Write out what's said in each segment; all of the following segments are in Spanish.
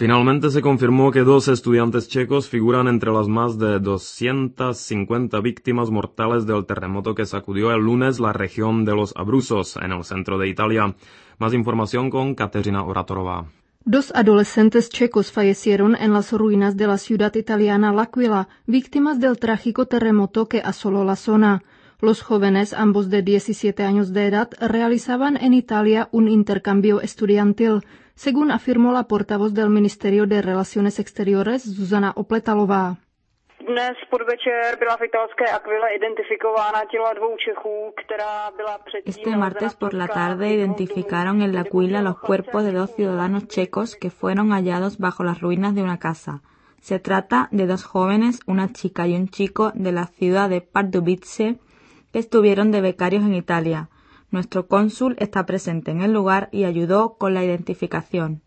Finalmente se confirmó que 2 estudiantes checos figuran entre las más de 250 víctimas mortales del terremoto que sacudió el lunes la región de los Abruzos, en el centro de Italia. Más información con Kateřina Oratorová. 2 adolescentes checos fallecieron en las ruinas de la ciudad italiana L'Aquila, víctimas del trágico terremoto que asoló la zona. Los jóvenes, ambos de 17 años de edad, realizaban en Italia un intercambio estudiantil, según afirmó la portavoz del Ministerio de Relaciones Exteriores, Zuzana Opletalová. Dnes podvečer byla v italské Aquile identifikována těla 2 Čechů, která byla předtím... Este martes por la tarde identificaron en La Aquila los cuerpos de 2 ciudadanos checos que fueron hallados bajo las ruinas de una casa. Se trata de 2 jóvenes, una chica y un chico de la ciudad de Pardubice, que estuvieron de becarios en Italia. Nuestro cónsul está presente en el lugar y ayudó con la identificación.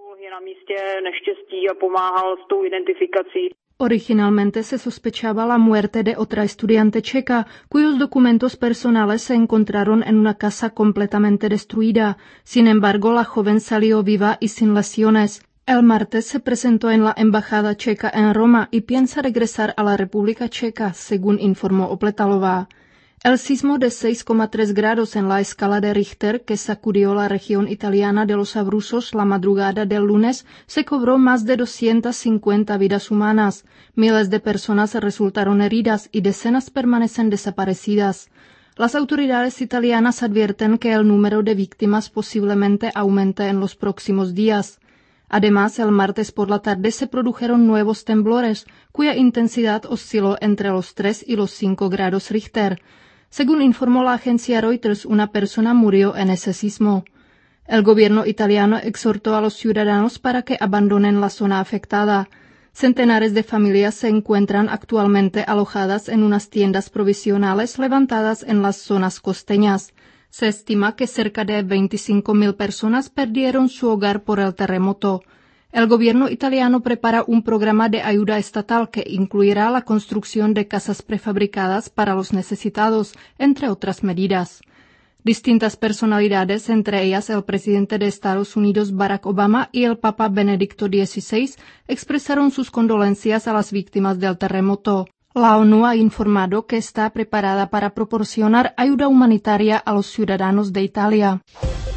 Originalmente se sospechaba la muerte de otra estudiante checa, cuyos documentos personales se encontraron en una casa completamente destruida. Sin embargo, la joven salió viva y sin lesiones. El martes se presentó en la embajada checa en Roma y piensa regresar a la República Checa, según informó Opletalová. El sismo de 6,3 grados en la escala de Richter, que sacudió la región italiana de los Abruzos la madrugada del lunes, se cobró más de 250 vidas humanas. Miles de personas resultaron heridas y decenas permanecen desaparecidas. Las autoridades italianas advierten que el número de víctimas posiblemente aumente en los próximos días. Además, el martes por la tarde se produjeron nuevos temblores, cuya intensidad osciló entre los 3 y los 5 grados Richter. Según informó la agencia Reuters, una persona murió en ese sismo. El gobierno italiano exhortó a los ciudadanos para que abandonen la zona afectada. Centenares de familias se encuentran actualmente alojadas en unas tiendas provisionales levantadas en las zonas costeñas. Se estima que cerca de 25.000 personas perdieron su hogar por el terremoto. El gobierno italiano prepara un programa de ayuda estatal que incluirá la construcción de casas prefabricadas para los necesitados, entre otras medidas. Distintas personalidades, entre ellas el presidente de Estados Unidos Barack Obama y el Papa Benedicto XVI, expresaron sus condolencias a las víctimas del terremoto. La ONU ha informado que está preparada para proporcionar ayuda humanitaria a los ciudadanos de Italia.